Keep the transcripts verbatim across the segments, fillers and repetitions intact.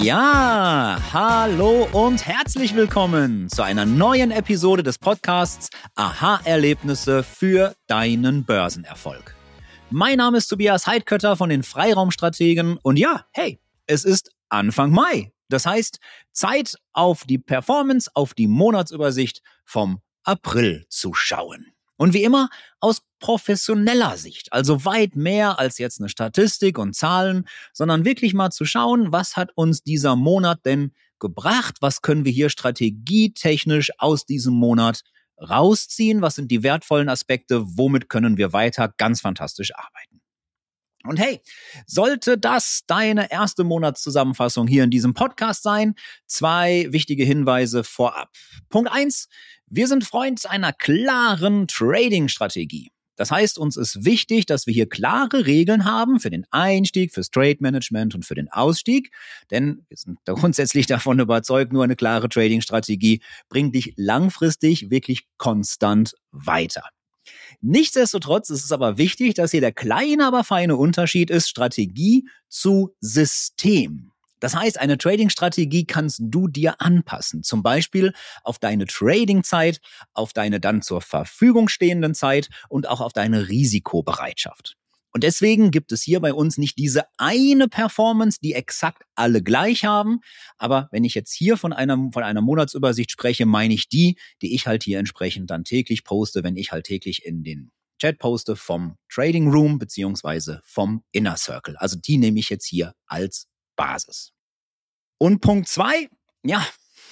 Ja, hallo und herzlich willkommen zu einer neuen Episode des Podcasts Aha-Erlebnisse für deinen Börsenerfolg. Mein Name ist Tobias Heidkötter von den Freiraumstrategen und ja, hey, es ist Anfang Mai. Das heißt, Zeit auf die Performance, auf die Monatsübersicht vom April zu schauen. Und wie immer aus professioneller Sicht, also weit mehr als jetzt eine Statistik und Zahlen, sondern wirklich mal zu schauen, was hat uns dieser Monat denn gebracht, was können wir hier strategietechnisch aus diesem Monat rausziehen, was sind die wertvollen Aspekte, womit können wir weiter ganz fantastisch arbeiten. Und hey, sollte das deine erste Monatszusammenfassung hier in diesem Podcast sein, zwei wichtige Hinweise vorab. Punkt eins, wir sind Freund einer klaren Trading-Strategie. Das heißt, uns ist wichtig, dass wir hier klare Regeln haben für den Einstieg, fürs Trade-Management und für den Ausstieg. Denn wir sind grundsätzlich davon überzeugt, nur eine klare Trading-Strategie bringt dich langfristig wirklich konstant weiter. Nichtsdestotrotz ist es aber wichtig, dass hier der kleine, aber feine Unterschied ist, Strategie zu System. Das heißt, eine Trading-Strategie kannst du dir anpassen, zum Beispiel auf deine Trading-Zeit, auf deine dann zur Verfügung stehenden Zeit und auch auf deine Risikobereitschaft. Und deswegen gibt es hier bei uns nicht diese eine Performance, die exakt alle gleich haben. Aber wenn ich jetzt hier von einer, von einer Monatsübersicht spreche, meine ich die, die ich halt hier entsprechend dann täglich poste, wenn ich halt täglich in den Chat poste vom Trading Room beziehungsweise vom Inner Circle. Also die nehme ich jetzt hier als Basis. Und Punkt zwei, ja,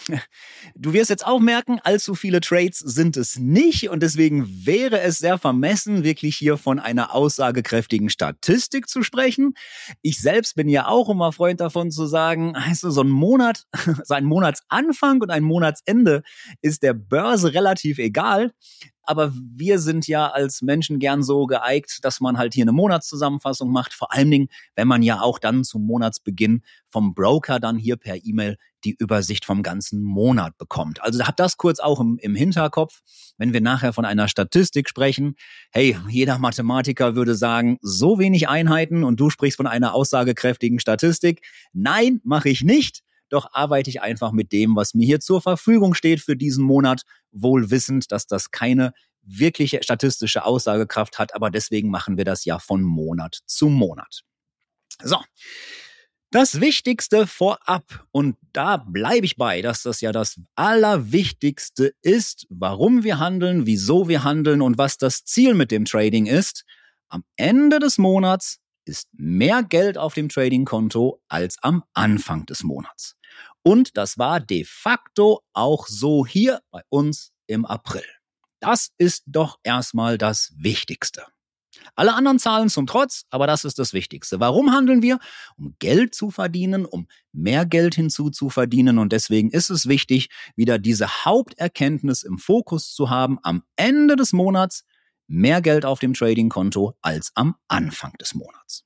du wirst jetzt auch merken, allzu viele Trades sind es nicht und deswegen wäre es sehr vermessen, wirklich hier von einer aussagekräftigen Statistik zu sprechen. Ich selbst bin ja auch immer Freund davon zu sagen, heißt du, so ein Monat, so ein Monatsanfang und ein Monatsende ist der Börse relativ egal. Aber wir sind ja als Menschen gern so geeignet, dass man halt hier eine Monatszusammenfassung macht. Vor allen Dingen, wenn man ja auch dann zum Monatsbeginn vom Broker dann hier per E-Mail die Übersicht vom ganzen Monat bekommt. Also habt das kurz auch im, im Hinterkopf, wenn wir nachher von einer Statistik sprechen. Hey, jeder Mathematiker würde sagen, so wenig Einheiten und du sprichst von einer aussagekräftigen Statistik. Nein, mache ich nicht. Doch arbeite ich einfach mit dem, was mir hier zur Verfügung steht für diesen Monat, wohl wissend, dass das keine wirkliche statistische Aussagekraft hat, aber deswegen machen wir das ja von Monat zu Monat. So, das Wichtigste vorab, und da bleibe ich bei, dass das ja das Allerwichtigste ist, warum wir handeln, wieso wir handeln und was das Ziel mit dem Trading ist. Am Ende des Monats ist mehr Geld auf dem Trading-Konto als am Anfang des Monats. Und das war de facto auch so hier bei uns im April. Das ist doch erstmal das Wichtigste. Alle anderen Zahlen zum Trotz, aber das ist das Wichtigste. Warum handeln wir? Um Geld zu verdienen, um mehr Geld hinzuzuverdienen. Und deswegen ist es wichtig, wieder diese Haupterkenntnis im Fokus zu haben. Am Ende des Monats mehr Geld auf dem Trading-Konto als am Anfang des Monats.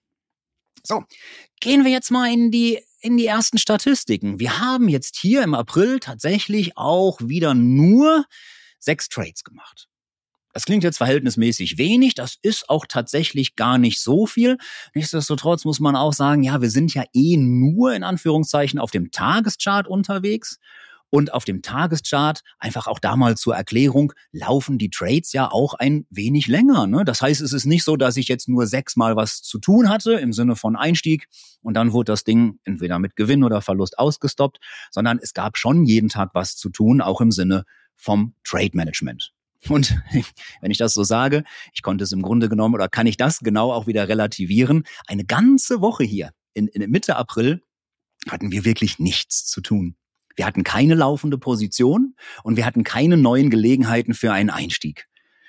So, gehen wir jetzt mal in die in die ersten Statistiken. Wir haben jetzt hier im April tatsächlich auch wieder nur sechs Trades gemacht. Das klingt jetzt verhältnismäßig wenig, das ist auch tatsächlich gar nicht so viel. Nichtsdestotrotz muss man auch sagen, ja, wir sind ja eh nur in Anführungszeichen auf dem Tageschart unterwegs. Und auf dem Tageschart, einfach auch da mal zur Erklärung, laufen die Trades ja auch ein wenig länger. Ne? Das heißt, es ist nicht so, dass ich jetzt nur sechsmal was zu tun hatte im Sinne von Einstieg und dann wurde das Ding entweder mit Gewinn oder Verlust ausgestoppt, sondern es gab schon jeden Tag was zu tun, auch im Sinne vom Trade-Management. Und wenn ich das so sage, ich konnte es im Grunde genommen oder kann ich das genau auch wieder relativieren. Eine ganze Woche hier in, in Mitte April hatten wir wirklich nichts zu tun. Wir hatten keine laufende Position und wir hatten keine neuen Gelegenheiten für einen Einstieg.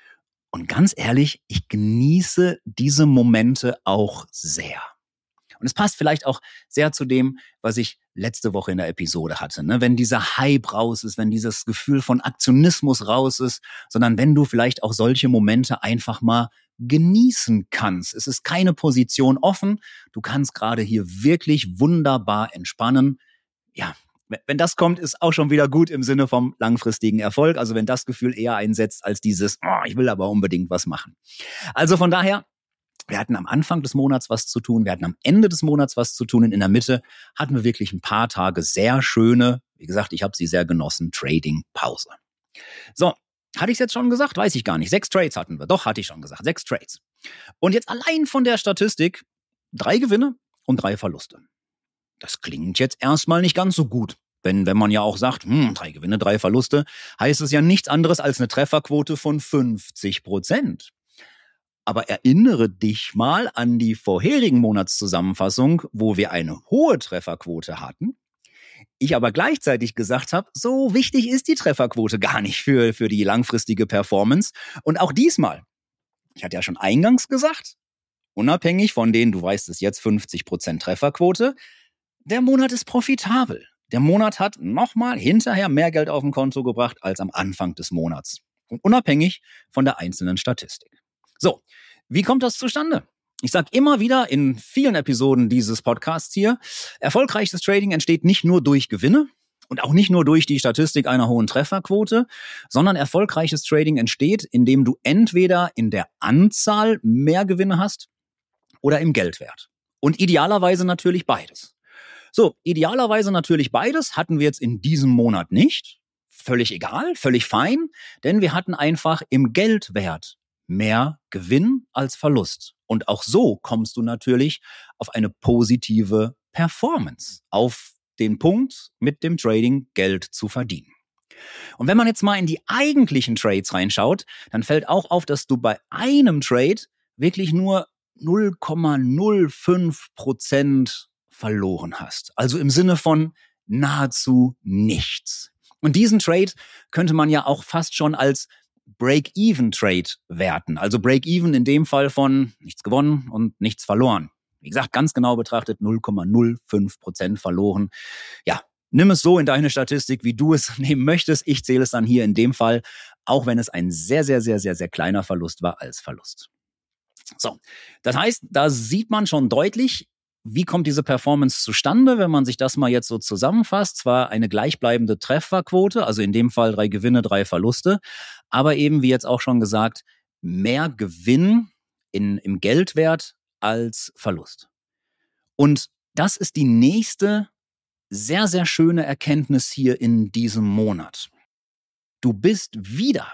Und ganz ehrlich, ich genieße diese Momente auch sehr. Und es passt vielleicht auch sehr zu dem, was ich letzte Woche in der Episode hatte. Ne? Wenn dieser Hype raus ist, wenn dieses Gefühl von Aktionismus raus ist, sondern wenn du vielleicht auch solche Momente einfach mal genießen kannst. Es ist keine Position offen. Du kannst gerade hier wirklich wunderbar entspannen. Ja, wenn das kommt, ist auch schon wieder gut im Sinne vom langfristigen Erfolg. Also wenn das Gefühl eher einsetzt als dieses, oh, ich will aber unbedingt was machen. Also von daher, Wir hatten am Anfang des Monats was zu tun, wir hatten am Ende des Monats was zu tun und in der Mitte hatten wir wirklich ein paar Tage sehr schöne, wie gesagt, ich habe sie sehr genossen, Trading-Pause. So, hatte ich es jetzt schon gesagt? Weiß ich gar nicht. Sechs Trades hatten wir. Doch, hatte ich schon gesagt. Sechs Trades. Und jetzt allein von der Statistik drei Gewinne und drei Verluste. Das klingt jetzt erstmal nicht ganz so gut. Wenn, wenn man ja auch sagt, hm, drei Gewinne, drei Verluste, heißt es ja nichts anderes als eine Trefferquote von fünfzig Prozent. Aber erinnere dich mal an die vorherigen Monatszusammenfassung, wo wir eine hohe Trefferquote hatten. Ich aber gleichzeitig gesagt habe, so wichtig ist die Trefferquote gar nicht für, für die langfristige Performance. Und auch diesmal, ich hatte ja schon eingangs gesagt, unabhängig von denen, du weißt es jetzt, fünfzig Prozent Trefferquote, der Monat ist profitabel. Der Monat hat nochmal hinterher mehr Geld auf dem Konto gebracht als am Anfang des Monats. Und unabhängig von der einzelnen Statistik. So, wie kommt das zustande? Ich sage immer wieder in vielen Episoden dieses Podcasts hier, erfolgreiches Trading entsteht nicht nur durch Gewinne und auch nicht nur durch die Statistik einer hohen Trefferquote, sondern erfolgreiches Trading entsteht, indem du entweder in der Anzahl mehr Gewinne hast oder im Geldwert. Und idealerweise natürlich beides. So, idealerweise natürlich beides hatten wir jetzt in diesem Monat nicht. Völlig egal, völlig fein, denn wir hatten einfach im Geldwert mehr Gewinn als Verlust. Und auch so kommst du natürlich auf eine positive Performance, auf den Punkt, mit dem Trading Geld zu verdienen. Und wenn man jetzt mal in die eigentlichen Trades reinschaut, dann fällt auch auf, dass du bei einem Trade wirklich nur null Komma null fünf Prozent verloren hast. Also im Sinne von nahezu nichts. Und diesen Trade könnte man ja auch fast schon als Break-Even-Trade werten. Also Break-Even in dem Fall von nichts gewonnen und nichts verloren. Wie gesagt, ganz genau betrachtet null Komma null fünf Prozent verloren. Ja, nimm es so in deine Statistik, wie du es nehmen möchtest. Ich zähle es dann hier in dem Fall, auch wenn es ein sehr, sehr, sehr, sehr, sehr kleiner Verlust war, als Verlust. So, das heißt, da sieht man schon deutlich, wie kommt diese Performance zustande, wenn man sich das mal jetzt so zusammenfasst? Zwar eine gleichbleibende Trefferquote, also in dem Fall drei Gewinne, drei Verluste, aber eben, wie jetzt auch schon gesagt, mehr Gewinn in, im Geldwert als Verlust. Und das ist die nächste sehr, sehr schöne Erkenntnis hier in diesem Monat. Du bist wieder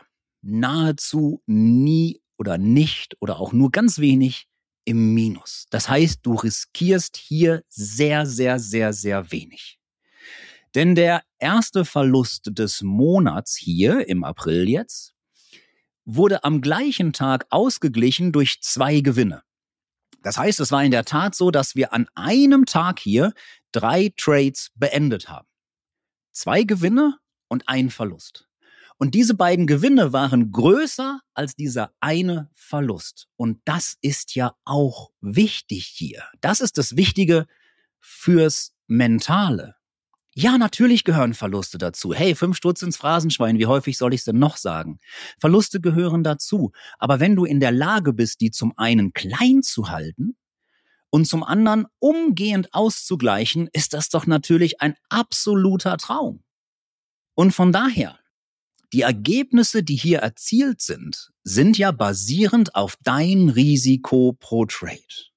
nahezu nie oder nicht oder auch nur ganz wenig im Minus. Das heißt, du riskierst hier sehr, sehr, sehr, sehr wenig. Denn der erste Verlust des Monats hier im April jetzt wurde am gleichen Tag ausgeglichen durch zwei Gewinne. Das heißt, es war in der Tat so, dass wir an einem Tag hier drei Trades beendet haben. Zwei Gewinne und ein Verlust. Und diese beiden Gewinne waren größer als dieser eine Verlust. Und das ist ja auch wichtig hier. Das ist das Wichtige fürs Mentale. Ja, natürlich gehören Verluste dazu. Hey, fünf Sturz ins Phrasenschwein, wie häufig soll ich es denn noch sagen? Verluste gehören dazu. Aber wenn du in der Lage bist, die zum einen klein zu halten und zum anderen umgehend auszugleichen, ist das doch natürlich ein absoluter Traum. Und von daher, die Ergebnisse, die hier erzielt sind, sind ja basierend auf dein Risiko pro Trade.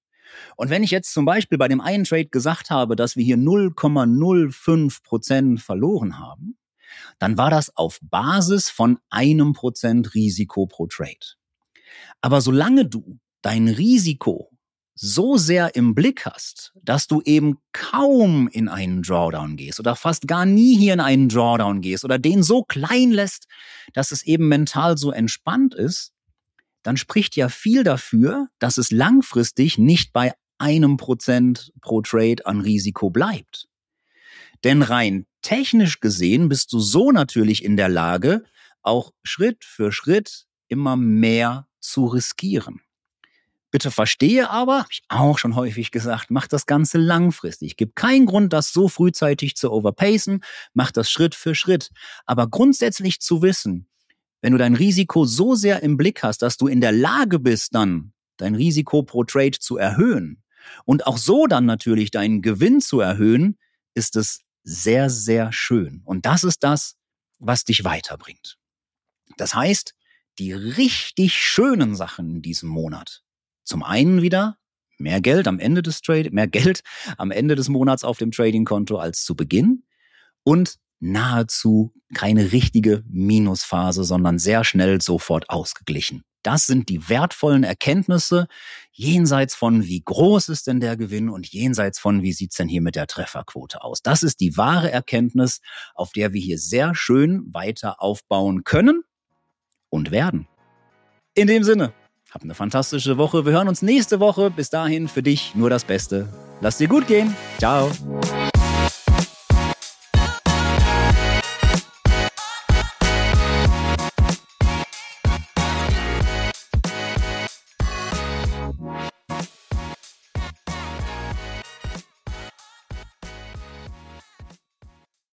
Und wenn ich jetzt zum Beispiel bei dem einen Trade gesagt habe, dass wir hier null Komma null fünf Prozent verloren haben, dann war das auf Basis von einem Prozent Risiko pro Trade. Aber solange du dein Risiko so sehr im Blick hast, dass du eben kaum in einen Drawdown gehst oder fast gar nie hier in einen Drawdown gehst oder den so klein lässt, dass es eben mental so entspannt ist, dann spricht ja viel dafür, dass es langfristig nicht bei einem Prozent pro Trade an Risiko bleibt. Denn rein technisch gesehen bist du so natürlich in der Lage, auch Schritt für Schritt immer mehr zu riskieren. Bitte verstehe aber, habe ich auch schon häufig gesagt, mach das Ganze langfristig. Gibt keinen Grund, das so frühzeitig zu overpacen. Mach das Schritt für Schritt. Aber grundsätzlich zu wissen, wenn du dein Risiko so sehr im Blick hast, dass du in der Lage bist, dann dein Risiko pro Trade zu erhöhen und auch so dann natürlich deinen Gewinn zu erhöhen, ist es sehr, sehr schön. Und das ist das, was dich weiterbringt. Das heißt, die richtig schönen Sachen in diesem Monat, Zum einen wieder mehr Geld am Ende des Trade, mehr Geld am Ende des Monats auf dem Trading-Konto als zu Beginn und nahezu keine richtige Minusphase, sondern sehr schnell sofort ausgeglichen. Das sind die wertvollen Erkenntnisse jenseits von, wie groß ist denn der Gewinn und jenseits von, wie sieht's denn hier mit der Trefferquote aus. Das ist die wahre Erkenntnis, auf der wir hier sehr schön weiter aufbauen können und werden. In dem Sinne, hab eine fantastische Woche. Wir hören uns nächste Woche. Bis dahin für dich nur das Beste. Lass dir gut gehen. Ciao.